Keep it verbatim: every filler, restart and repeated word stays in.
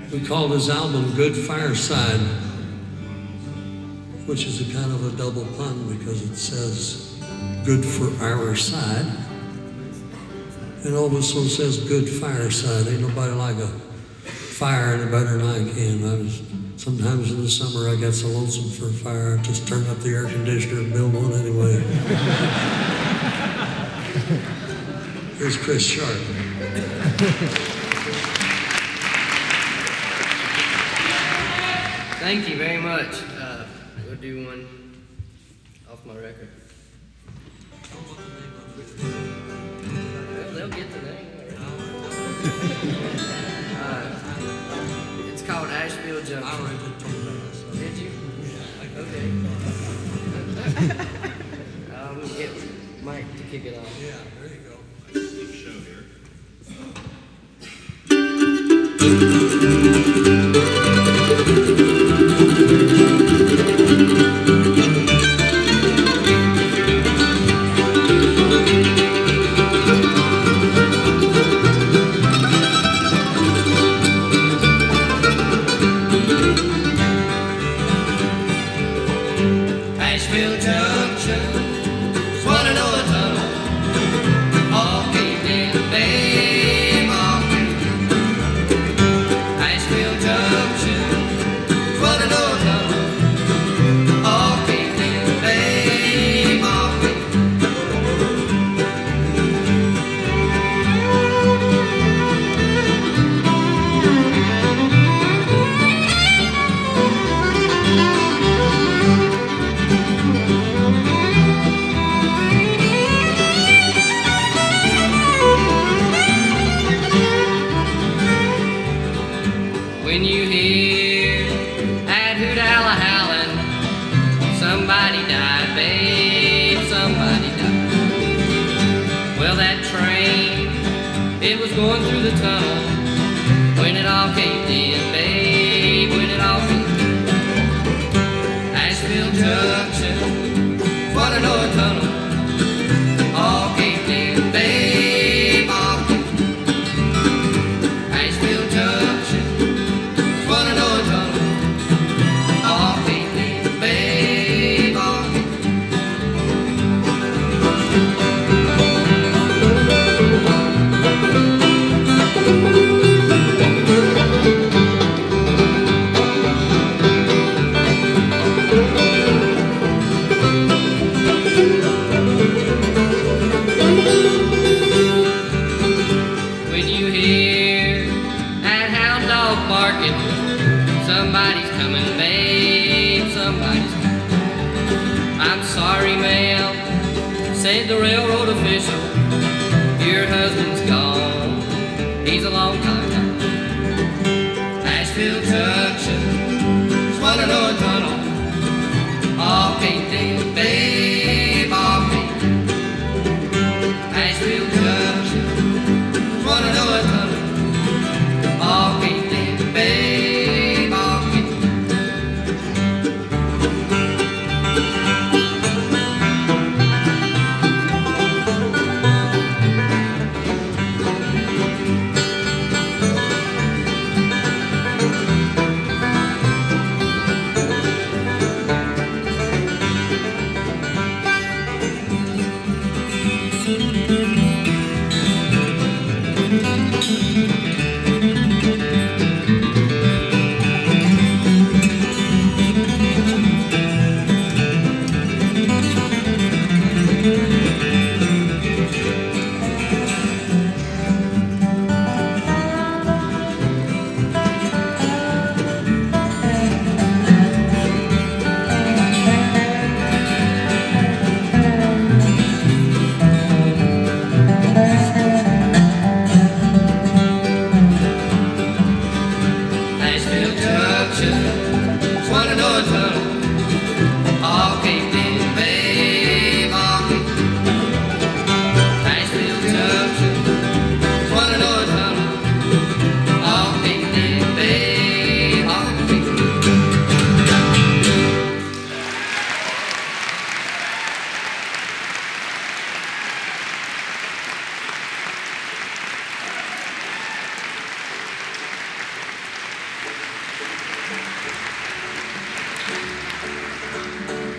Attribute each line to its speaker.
Speaker 1: We called his album Good Fireside, which is a kind of a double pun because it says good for our side. And also says good fireside. Ain't nobody like a fire any better than I can. I was, sometimes in the summer I got so lonesome for a fire, I just turn up the air conditioner and build one anyway. Here's Chris Sharp.
Speaker 2: Thank you very much. Uh, we'll do one off my record. Well, they'll get the name. uh, it's called Asheville Junction.
Speaker 1: I already did told that. So.
Speaker 2: Did you? Okay. I'm gonna get Mike to kick it off.
Speaker 1: Yeah, there you go.
Speaker 3: Big show here.
Speaker 2: Asheville Junction, Swananoa Tunnel, all caved in, babe, all caved in. Asheville Junction, Swananoa Tunnel, all caved in, babe, all caved in. When you hear that hoot owl howling, somebody died, babe, somebody died. Well, that train, it was going through the tunnel when it all caved in, babe, when it all caved in. Asheville Junction, Swananoa Tunnel, all caved in, babe, all caved in. Asheville Junction, Swananoa Tunnel, all caved in, babe, all caved in. When you hear that hound dog barking, somebody's coming, babe, somebody's coming. I'm sorry, ma'am, said the railroad official, your husband's gone, he's a long time gone. Asheville Junction, Swananoa Tunnel, all caved in, babe.